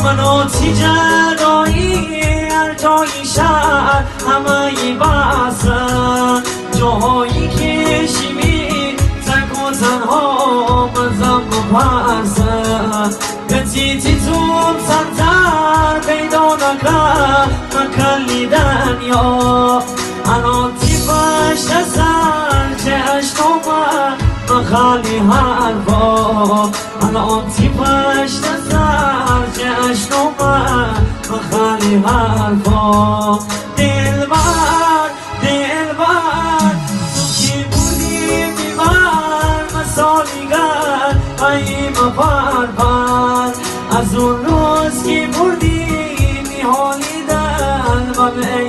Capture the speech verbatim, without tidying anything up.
مناتی جدایی هر جایی شهر همه ای بسن جاهایی که شیمی تک و تنها مزم و پرسن گتیتی توم سنتر پیدا نکن نکلیدن یا اناتی پشت سر چشم من خالی حرفا اناتی پشت سر چشم من خالی حرفا دلبر دلبر تو کی بودی بیمار مسالیگر ای مپر پر از اون روز کی بردی میحالیدن و به